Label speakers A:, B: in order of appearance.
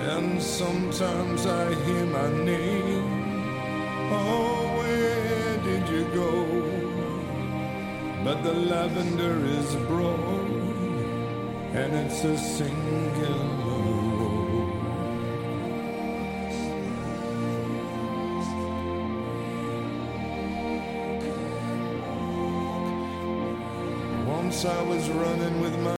A: And sometimes I hear my name. Oh, where did you go? But the lavender is broad, and it's a singular road. Once I was running with my